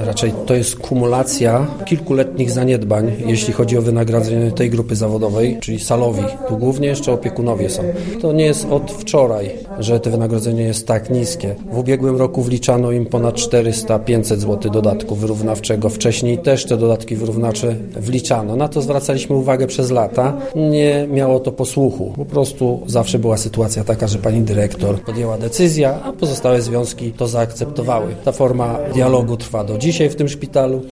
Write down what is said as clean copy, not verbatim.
raczej to jest kumulacja kilkuletnich zaniedbań, jeśli chodzi o wynagrodzenie tej grupy zawodowej, czyli salowi. Tu głównie jeszcze opiekunowie są. To nie jest od wczoraj, że to wynagrodzenie jest tak niskie. W ubiegłym roku wliczano im ponad 400-500 zł dodatku wyrównawczego. Wcześniej też te dodatki wyrównawcze wliczano. Na to zwracaliśmy uwagę przez lata. Nie miało to posłuchu. Po prostu zawsze była sytuacja taka, że pani dyrektor podjęła decyzję, a pozostałe związki to zaakceptowały. Ta forma dialogu trwa do dzisiaj w tym szpitalu.